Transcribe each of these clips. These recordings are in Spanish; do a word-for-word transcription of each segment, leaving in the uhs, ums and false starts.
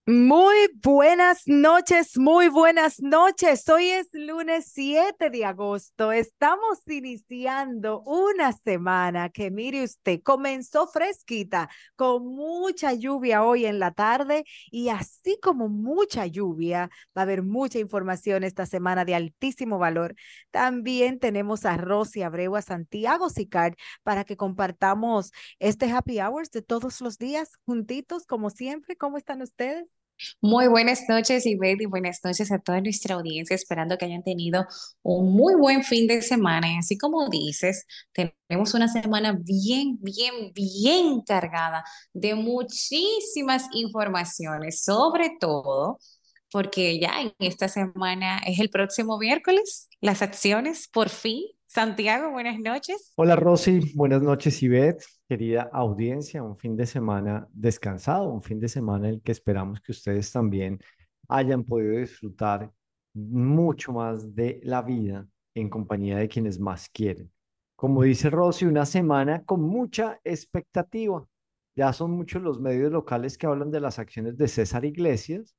Muy buenas noches, muy buenas noches. Hoy es lunes siete de agosto. Estamos iniciando una semana que, mire usted, comenzó fresquita, con mucha lluvia hoy en la tarde y así como mucha lluvia, va a haber mucha información esta semana de altísimo valor. También tenemos a Rosy Abreu, a Santiago Sicard, para que compartamos este happy hours de todos los días juntitos, como siempre. ¿Cómo están ustedes? Muy buenas noches, Ivette, y buenas noches a toda nuestra audiencia, esperando que hayan tenido un muy buen fin de semana. Y así como dices, tenemos una semana bien, bien, bien cargada de muchísimas informaciones, sobre todo porque ya en esta semana es el próximo miércoles, las acciones, por fin. Santiago, buenas noches. Hola Rosy, buenas noches Ivette, querida audiencia, un fin de semana descansado, un fin de semana en el que esperamos que ustedes también hayan podido disfrutar mucho más de la vida en compañía de quienes más quieren. Como dice Rosy, una semana con mucha expectativa. Ya son muchos los medios locales que hablan de las acciones de César Iglesias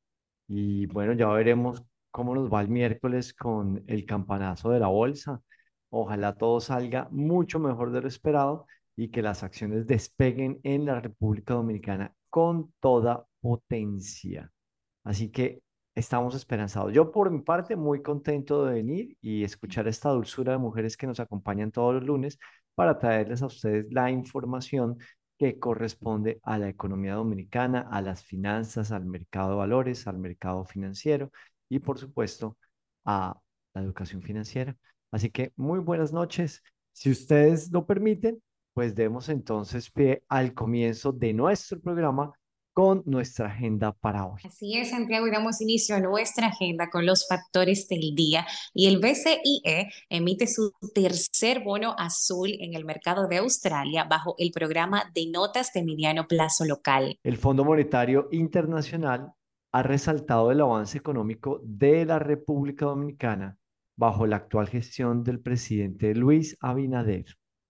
y bueno, ya veremos cómo nos va el miércoles con el campanazo de la bolsa. Ojalá todo salga mucho mejor de lo esperado y que las acciones despeguen en la República Dominicana con toda potencia. Así que estamos esperanzados. Yo por mi parte muy contento de venir y escuchar esta dulzura de mujeres que nos acompañan todos los lunes para traerles a ustedes la información que corresponde a la economía dominicana, a las finanzas, al mercado de valores, al mercado financiero y por supuesto a la educación financiera. Así que muy buenas noches. Si ustedes lo permiten, pues demos entonces pie al comienzo de nuestro programa con nuestra agenda para hoy. Así es, Santiago, y damos inicio a nuestra agenda con los factores del día. Y el B C I E emite su tercer bono azul en el mercado de Australia bajo el programa de notas de mediano plazo local. El Fondo Monetario Internacional ha resaltado el avance económico de la República Dominicana bajo la actual gestión del presidente Luis Abinader.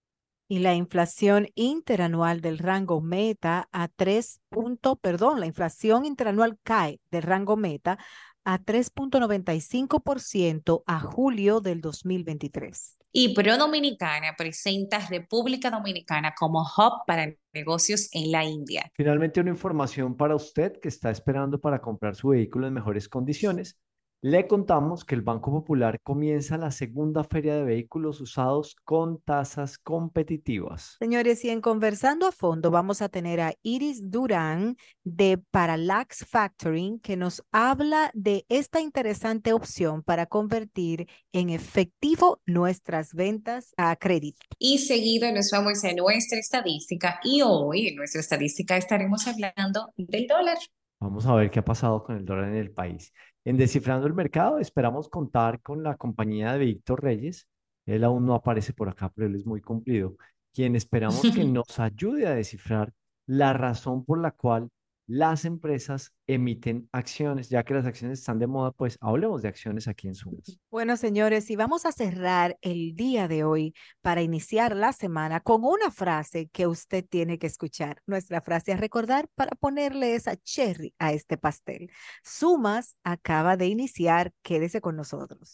Y la inflación interanual del rango meta a tres punto, perdón, la inflación interanual cae del rango meta a tres punto noventa y cinco por ciento a julio del dos mil veintitrés. Y Pro Dominicana presenta República Dominicana como hub para negocios en la India. Finalmente, una información para usted que está esperando para comprar su vehículo en mejores condiciones. Le contamos que el Banco Popular comienza la segunda feria de vehículos usados con tasas competitivas. Señores, y en Conversando a Fondo vamos a tener a Iris Durán de Parallax Factoring que nos habla de esta interesante opción para convertir en efectivo nuestras ventas a crédito. Y seguido nos vamos a nuestra estadística y hoy en nuestra estadística estaremos hablando del dólar. Vamos a ver qué ha pasado con el dólar en el país. En Descifrando el Mercado, esperamos contar con la compañía de Víctor Reyes. Él aún no aparece por acá, pero él es muy cumplido, quien esperamos que nos ayude a descifrar la razón por la cual las empresas emiten acciones. Ya que las acciones están de moda, pues hablemos de acciones aquí en Sumas. Bueno, señores, y vamos a cerrar el día de hoy para iniciar la semana con una frase que usted tiene que escuchar. Nuestra frase a recordar para ponerle esa cherry a este pastel. Sumas acaba de iniciar, quédese con nosotros.